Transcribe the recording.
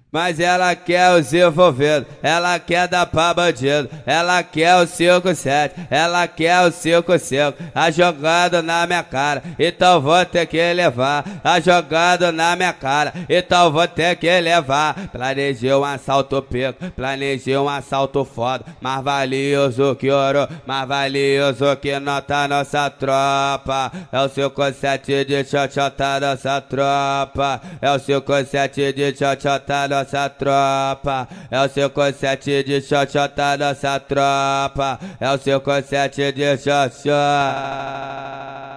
Mas ela quer os envolvidos, ela quer dar pra bandido, ela quer o 5-7, ela quer o 5-5, tá jogando na minha cara, então vou ter que levar, tá jogando na minha cara, então vou ter que levar. Planejei um assalto pico, planejei um assalto foda, mais valioso que ouro, mais valioso que nota nossa tropa, é o 5-7 de xoxota nossa tropa, é o 5-7 de xoxota nossa tropa, é o 5-7 de xoxota nossa tropa, é o 5-7 de xoxota.